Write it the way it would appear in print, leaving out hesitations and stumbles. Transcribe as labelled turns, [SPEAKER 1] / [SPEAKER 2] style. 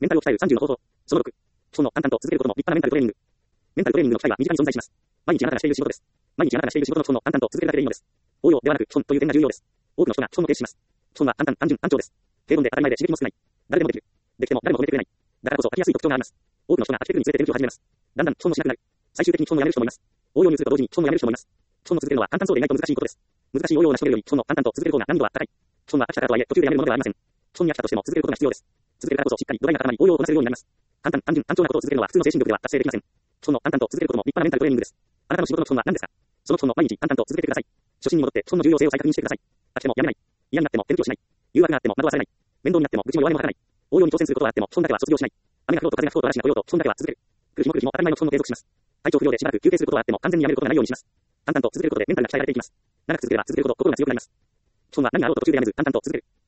[SPEAKER 1] メンタルを鍛える30の方法。その6。基本の淡々と続けることも立派なメンタルトレーニング。メンタルトレーニングの機会は身近に存在します。毎日あなたがしている仕事です。毎日あなたがしている仕事の基本の淡々と続けるだけでいいのです。応用ではなく基本という点が重要です。多くの人が基本を停止します。基本は簡単、単純、単調です。平凡で当たり前で刺激も少ない。誰でもできる。できても誰も止めてくれない。だからこそ飽きやすい特徴があります。多くの人が飽きてくるにつれて勉強を始めます。だんだん基本もしなくなる。最終的に基本もやめる人もいます。応用に移ると同時に基本もやめる人もいます。基本を続けるのは簡単そうで意外と難しいことです。難しい応用を成し遂げるより基本の淡々と続ける方が難易度は高い。基本は飽きたからとはいえ途中でやめるものではありません。基本に飽きたとしても続けることが必要です。続けるからこそしっかり土台が固まり応用をこなせるようになります。簡単、単純、単調なことを続けるのは普通の精神力では達成できません。基本の淡々と続けることも立派なメンタルトレーニングです。あなたの仕事の基本は何ですか？その基本を毎日淡々と続けてください。初心に戻って基本の重要性を再確認してください。飽きてもやめない。嫌になっても勉強しない。誘惑があっても惑わされない。面倒になっても愚痴も弱いも吐かない。応用に挑戦することはあっても基本だけは卒業しない。雨が降ろうと風が吹こうと嵐が来ようと基本だけは続ける。来る日も来る日も当たり前の基本を継続します。体調不良でしばらく休憩することはあっても完全にやめることがないようにします。淡々と続けることでメンタルが鍛えられていきます。長く続ければ続けるほど心が強くなります。基本は何があろうと途中でやめず淡々と続ける。